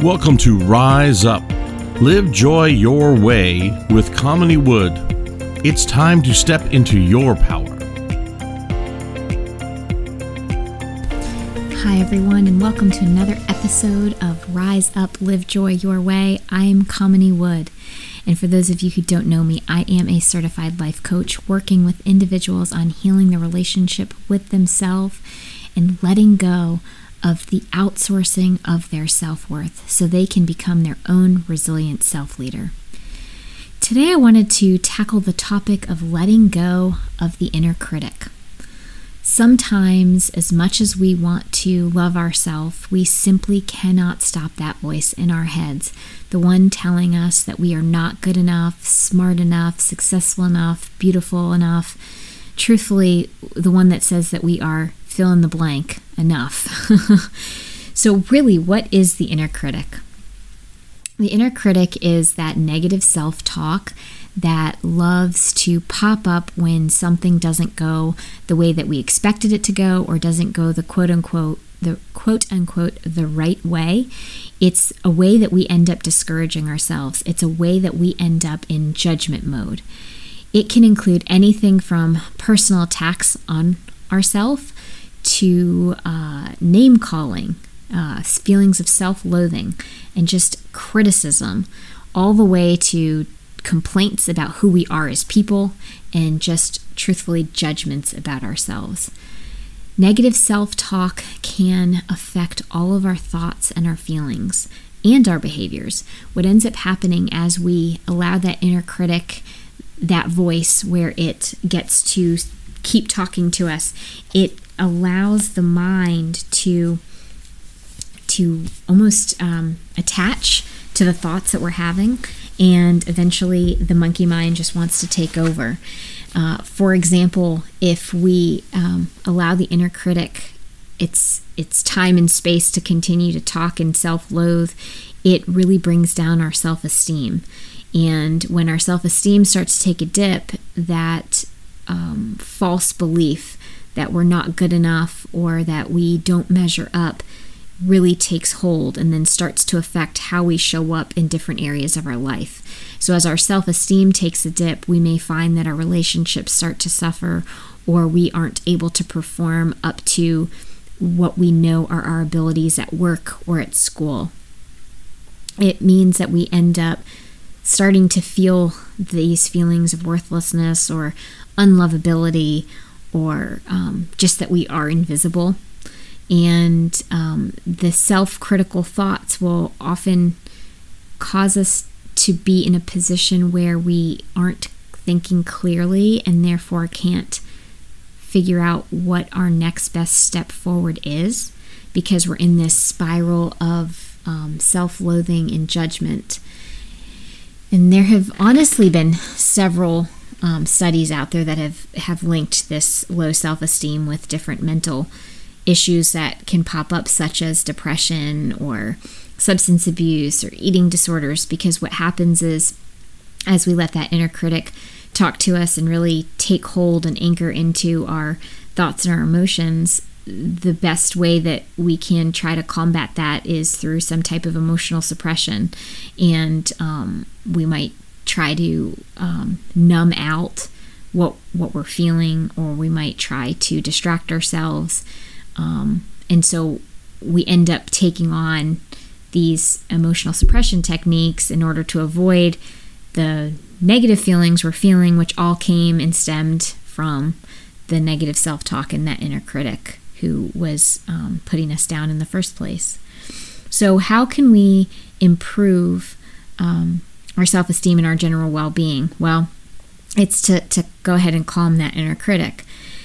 Welcome to Rise Up. Live joy your way with Kamini Wood. It's time to step into your power. Hi everyone, and welcome to another episode of Rise Up, Live Joy Your Way. I am Kamini Wood, and for those of you who don't know me, I am a certified life coach working with individuals on healing the relationship with themselves and letting go of the outsourcing of their self-worth so they can become their own resilient self-leader. Today I wanted to tackle the topic of letting go of the inner critic. Sometimes, as much as we want to love ourselves, we simply cannot stop that voice in our heads, the one telling us that we are not good enough, smart enough, successful enough, beautiful enough. Truthfully, the one that says that we are fill in the blank enough. So really, what is the inner critic? The inner critic is that negative self-talk that loves to pop up when something doesn't go the way that we expected it to go, or doesn't go the quote unquote the right way. It's a way that we end up discouraging ourselves. It's a way that we end up in judgment mode. It can include anything from personal attacks on ourselves to name calling, feelings of self-loathing, and just criticism, all the way to complaints about who we are as people, and just truthfully judgments about ourselves. Negative self-talk can affect all of our thoughts and our feelings and our behaviors. What ends up happening as we allow that inner critic, that voice where it gets to keep talking to us, it allows the mind to almost attach to the thoughts that we're having, and eventually the monkey mind just wants to take over. For example, if we allow the inner critic its time and space to continue to talk and self-loathe, it really brings down our self-esteem. And when our self-esteem starts to take a dip, that false belief that we're not good enough or that we don't measure up really takes hold and then starts to affect how we show up in different areas of our life. So as our self-esteem takes a dip, we may find that our relationships start to suffer, or we aren't able to perform up to what we know are our abilities at work or at school. It means that we end up starting to feel these feelings of worthlessness or unlovability, or just that we are invisible. And the self-critical thoughts will often cause us to be in a position where we aren't thinking clearly and therefore can't figure out what our next best step forward is, because we're in this spiral of self-loathing and judgment. And there have honestly been several studies out there that have linked this low self-esteem with different mental issues that can pop up, such as depression or substance abuse or eating disorders, because what happens is, as we let that inner critic talk to us and really take hold and anchor into our thoughts and our emotions, the best way that we can try to combat that is through some type of emotional suppression. And we might try to numb out what we're feeling, or we might try to distract ourselves. And so we end up taking on these emotional suppression techniques in order to avoid the negative feelings we're feeling, which all came and stemmed from the negative self-talk and that inner critic who was putting us down in the first place. So how can we improve our self-esteem and our general well-being? Well, it's to go ahead and calm that inner critic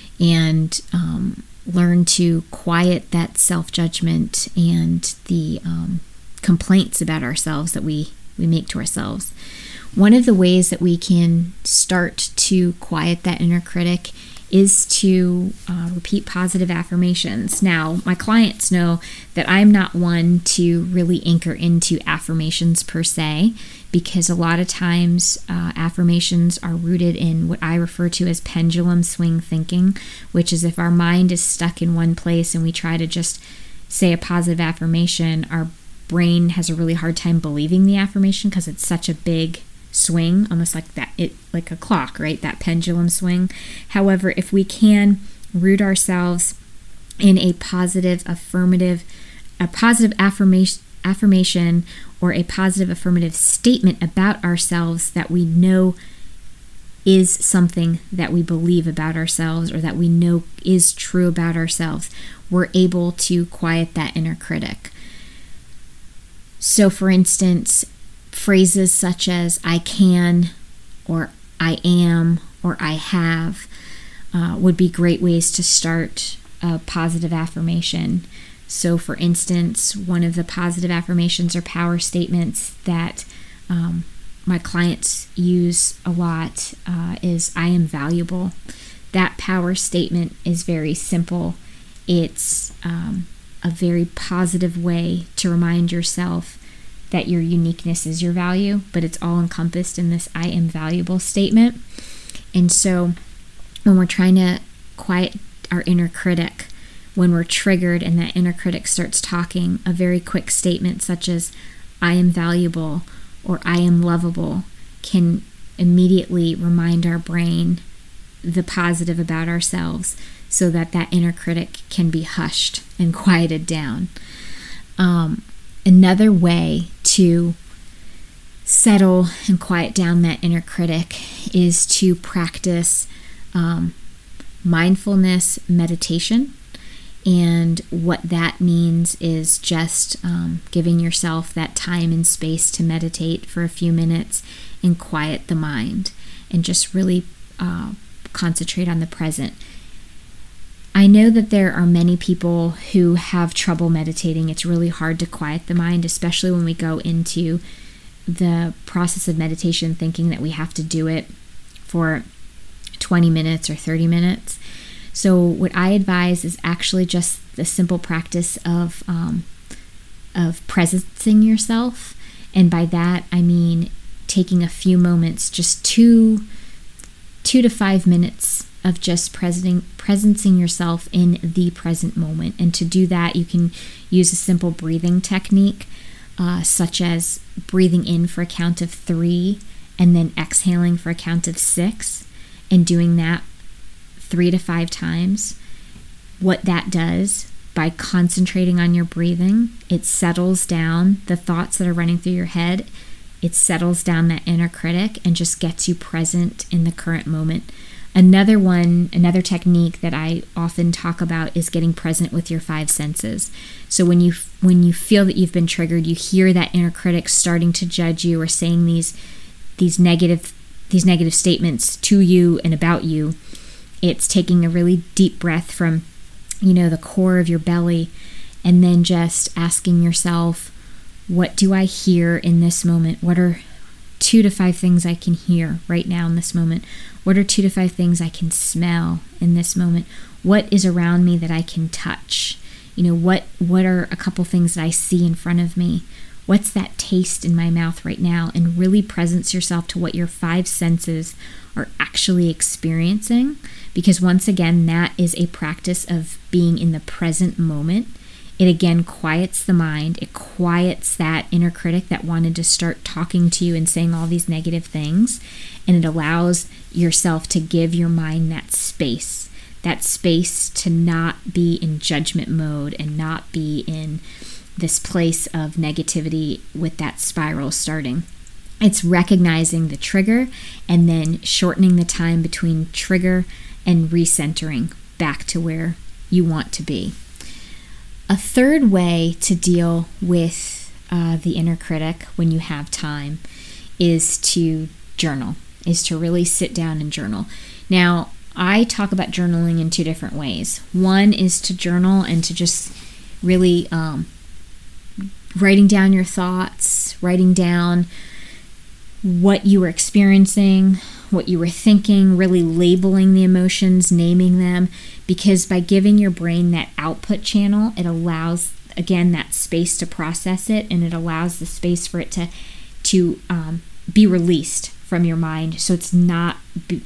and learn to quiet that self-judgment and the complaints about ourselves that we make to ourselves. One of the ways that we can start to quiet that inner critic is to repeat positive affirmations. Now, my clients know that I'm not one to really anchor into affirmations per se, because a lot of times affirmations are rooted in what I refer to as pendulum swing thinking, which is if our mind is stuck in one place and we try to just say a positive affirmation, our brain has a really hard time believing the affirmation because it's such a big swing, almost like like a clock, right? That pendulum swing. However, if we can root ourselves in a positive affirmation or a positive affirmative statement about ourselves that we know is something that we believe about ourselves or that we know is true about ourselves, we're able to quiet that inner critic. So, for instance, phrases such as I can, or I am, or I have would be great ways to start a positive affirmation. So, for instance, one of the positive affirmations or power statements that my clients use a lot is I am valuable. That power statement is very simple. It's a very positive way to remind yourself that your uniqueness is your value, but it's all encompassed in this I am valuable statement. And so when we're trying to quiet our inner critic, when we're triggered and that inner critic starts talking, a very quick statement such as I am valuable or I am lovable can immediately remind our brain the positive about ourselves so that that inner critic can be hushed and quieted down. Another way to settle and quiet down that inner critic is to practice mindfulness meditation. And what that means is just giving yourself that time and space to meditate for a few minutes and quiet the mind and just really concentrate on the present. I know that there are many people who have trouble meditating. It's really hard to quiet the mind, especially when we go into the process of meditation thinking that we have to do it for 20 minutes or 30 minutes. So what I advise is actually just the simple practice of presencing yourself. And by that, I mean taking a few moments, just 2 to 5 minutes of just presencing yourself in the present moment. And to do that, you can use a simple breathing technique, such as breathing in for a count of 3 and then exhaling for a count of 6, and doing that 3 to 5 times. What that does, by concentrating on your breathing, it settles down the thoughts that are running through your head. It settles down that inner critic and just gets you present in the current moment. Another technique that I often talk about is getting present with your 5 senses. So when you feel that you've been triggered, you hear that inner critic starting to judge you or saying these negative statements to you and about you. It's taking a really deep breath from, the core of your belly, and then just asking yourself, what do I hear in this moment? What are 2 to 5 things I can hear right now in this moment? What are 2 to 5 things I can smell in this moment? What is around me that I can touch? What are a couple things that I see in front of me? What's that taste in my mouth right now? And really presence yourself to what your 5 senses are actually experiencing. Because once again, that is a practice of being in the present moment. It again quiets the mind. It quiets that inner critic that wanted to start talking to you and saying all these negative things. And it allows yourself to give your mind that space to not be in judgment mode and not be in this place of negativity with that spiral starting. It's recognizing the trigger and then shortening the time between trigger and recentering back to where you want to be. A third way to deal with the inner critic when you have time is to journal, is to really sit down and journal. Now, I talk about journaling in 2 different ways. One is to journal and to just really writing down your thoughts, writing down what you were experiencing, what you were thinking, really labeling the emotions, naming them, because by giving your brain that output channel, it allows, again, that space to process it, and it allows the space for it to be released from your mind, so it's not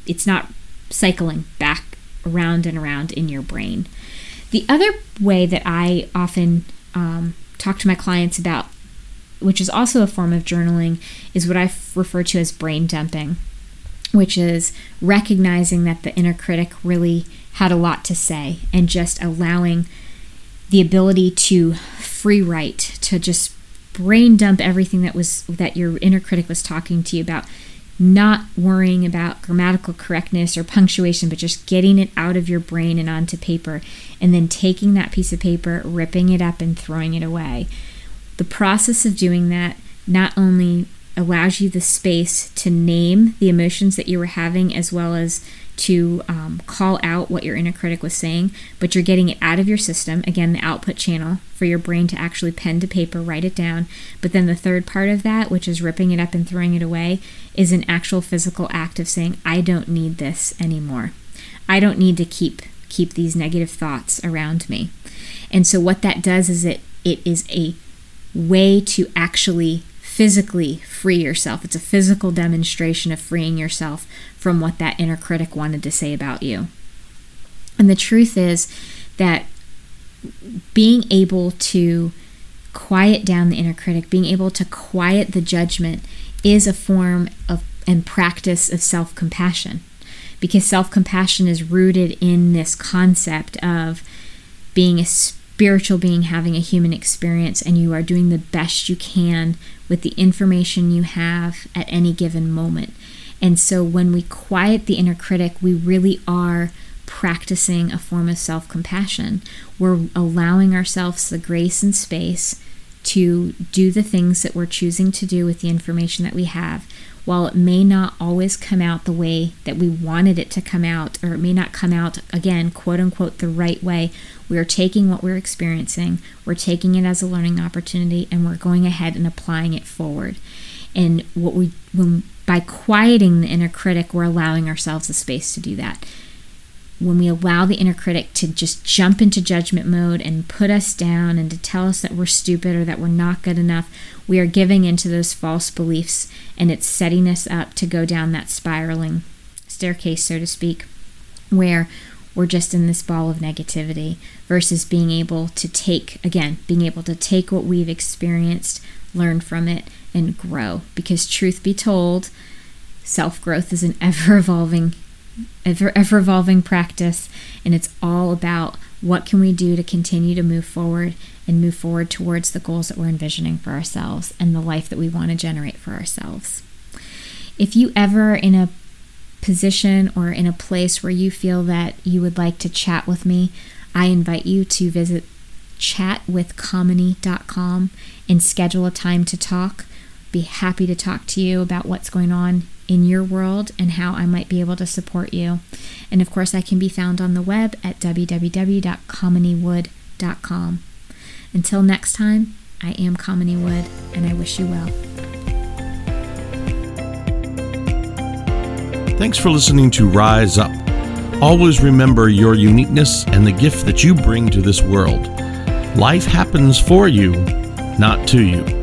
cycling back around and around in your brain. The other way that I often talk to my clients about which is also a form of journaling, is what I refer to as brain dumping, which is recognizing that the inner critic really had a lot to say and just allowing the ability to free write, to just brain dump everything that your inner critic was talking to you about, not worrying about grammatical correctness or punctuation, but just getting it out of your brain and onto paper, and then taking that piece of paper, ripping it up, and throwing it away. The process of doing that not only allows you the space to name the emotions that you were having, as well as to call out what your inner critic was saying, but you're getting it out of your system, again, the output channel for your brain to actually pen to paper, write it down. But then the third part of that, which is ripping it up and throwing it away, is an actual physical act of saying, I don't need this anymore. I don't need to keep these negative thoughts around me. And so what that does is it is a way to actually physically free yourself. It's a physical demonstration of freeing yourself from what that inner critic wanted to say about you. And the truth is that being able to quiet down the inner critic, being able to quiet the judgment, is a form of and practice of self-compassion, because self-compassion is rooted in this concept of being a spiritual being, having a human experience, and you are doing the best you can with the information you have at any given moment. And so when we quiet the inner critic, we really are practicing a form of self-compassion. We're allowing ourselves the grace and space to do the things that we're choosing to do with the information that we have. While it may not always come out the way that we wanted it to come out, or it may not come out, again, quote unquote, the right way, we are taking what we're experiencing, we're taking it as a learning opportunity, and we're going ahead and applying it forward. And by quieting the inner critic, we're allowing ourselves the space to do that. When we allow the inner critic to just jump into judgment mode and put us down and to tell us that we're stupid or that we're not good enough, we are giving into those false beliefs, and it's setting us up to go down that spiraling staircase, so to speak, where we're just in this ball of negativity, versus being able to take what we've experienced, learn from it, and grow. Because truth be told, self-growth is an ever-evolving practice, and it's all about what can we do to continue to move forward towards the goals that we're envisioning for ourselves and the life that we want to generate for ourselves. If you ever in a position or in a place where you feel that you would like to chat with me, I invite you to visit chatwithkamini.com and schedule a time to talk. Be happy to talk to you about what's going on in your world and how I might be able to support you. And of course, I can be found on the web at www.kaminiwood.com. Until next time, I am Kamini Wood, and I wish you well. Thanks for listening to Rise Up. Always remember your uniqueness and the gift that you bring to this world. Life happens for you, not to you.